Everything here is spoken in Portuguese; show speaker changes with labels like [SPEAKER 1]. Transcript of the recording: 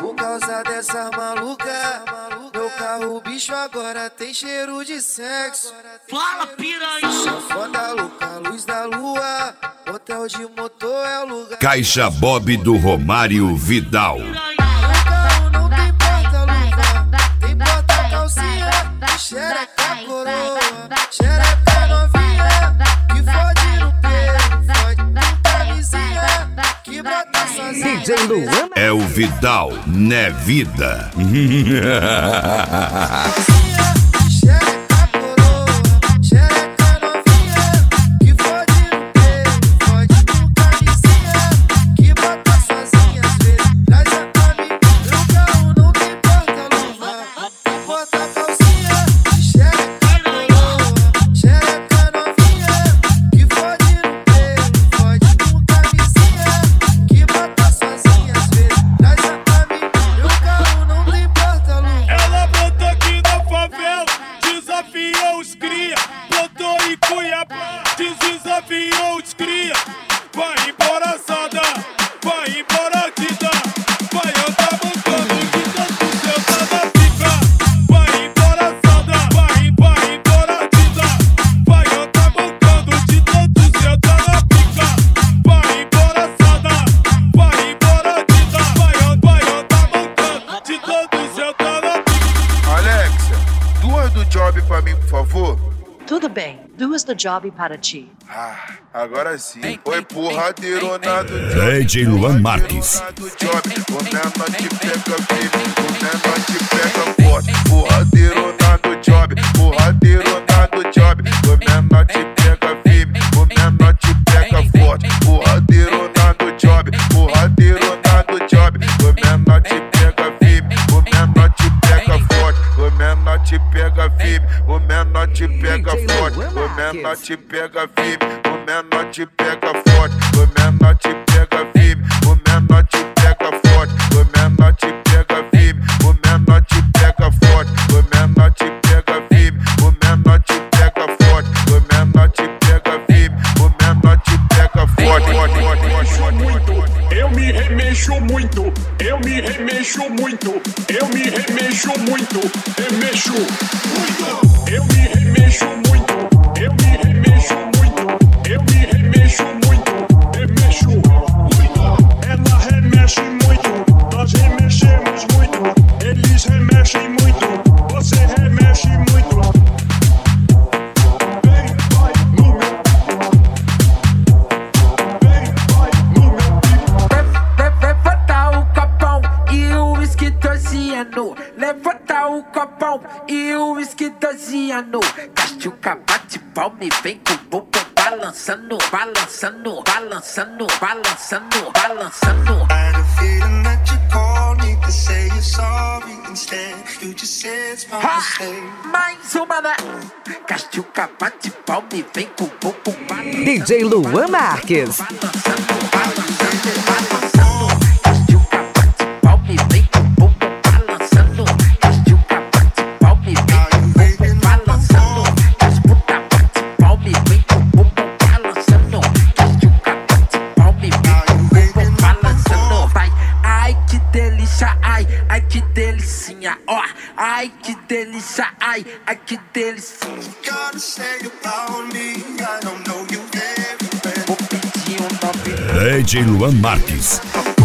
[SPEAKER 1] Por causa dessa maluca, meu carro bicho agora tem cheiro de sexo.
[SPEAKER 2] Fala, piranha!
[SPEAKER 1] Foda louca, luz da lua, hotel de motor é o lugar.
[SPEAKER 3] Caixa Bob do Romário Vidal.
[SPEAKER 1] O carro não tem porta-luva, tem porta-calcinha, xereca coroa, xereca novinha, que fode no peito, fode com camisinha, que brota sozinha.
[SPEAKER 4] DJ Luan
[SPEAKER 3] É o Vidal, né vida?
[SPEAKER 1] Xereca coroa, xereca novinha, que fode no peito, fode com camisinha, que brota sozinha às vezes, traz a cami. Meu carro não tem porta-luva, tem porta-calcinha, xereca coroa, xereca novinha, que fode no peito, fode com camisinha, que brota sozinha às vezes, traz a cami. Meu carro não tem porta-luva.
[SPEAKER 5] Ela botou aqui na favela, desafiou os cria, botou em Cuiabá, desafiou os cria. Vai embora, sada, vai embora, Dida, vai andar montando que tanto seu tá na pica. Vai embora, sada, vai embora, Dida, vai andar montando de tanto seu tá na pica. Vai embora, sada, vai embora, Dida, vai andar montando de tanto seu tá na pica.
[SPEAKER 6] Alexia, duas do job pra mim, por favor.
[SPEAKER 4] Tudo bem, duas do job para ti.
[SPEAKER 6] Agora sim. Oi, porradeirona do job.
[SPEAKER 3] DJ Luan Marques.
[SPEAKER 6] Do job. O menor te pega firme, o menor te pega forte. Porradeirona do job, porradeirona do job. O menor te pega firme, o menor te pega forte. Porradeirona do job, porradeirona do job. O menor te pega firme, o menor te pega forte. O menor te pega firme, o menor te pega forte. O menor te pega firme, o menor te pega forte. O menor te pega firme, o menor te pega forte. O menor te pega firme, o menor te pega forte. O menor te pega firme, o menor te pega forte. O menor te pega firme, o menor te pega forte.
[SPEAKER 5] Eu me remexo muito, eu me remexo muito, eu me remexo muito, remexo muito, eu me remexo muito, eu me remexo muito, eu me remexo muito, remexo muito. Ela remexe muito, nós remexemos muito, eles remexem muito, você remexe muito. Vem, vai no meu, vem, vai no meu.
[SPEAKER 7] Levanta o copão e o uísque torciano. Levanta o copão e o uísque torciano. Cachuca bate palma e vem com o bumbum balançando, balançando, balançando, balançando, balançando.
[SPEAKER 8] I had a feeling that you called me to say you're sorry. Instead, you just said it's my mistake.
[SPEAKER 7] Mais uma, né? Cachuca bate palma e vem com o bumbum balançando.
[SPEAKER 4] DJ Luan Marques.
[SPEAKER 7] Balançando, balançando, balançando. Cachuca bate palma e vem com o bumbum balançando. Cachuca bate palma e vem com o bumbum balançando. Disputa bate palma e vem com o bumbum balançando. Cachuca bate palma e vem com o bumbum balançando. Vai, ai que delícia, ai que delicinha, ó. Ai que delícia, ai que delicinha.
[SPEAKER 8] Gotta say about me, I don't know you very well.
[SPEAKER 7] Vou pedir um nome.
[SPEAKER 3] DJ Luan Marques.